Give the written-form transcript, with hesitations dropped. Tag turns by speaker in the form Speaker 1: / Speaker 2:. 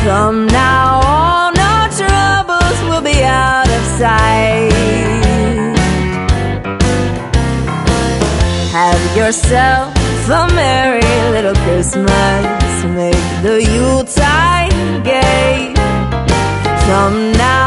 Speaker 1: From now on, our troubles will be out of sight. Have yourself a merry little Christmas. Make the Yuletide gay. From now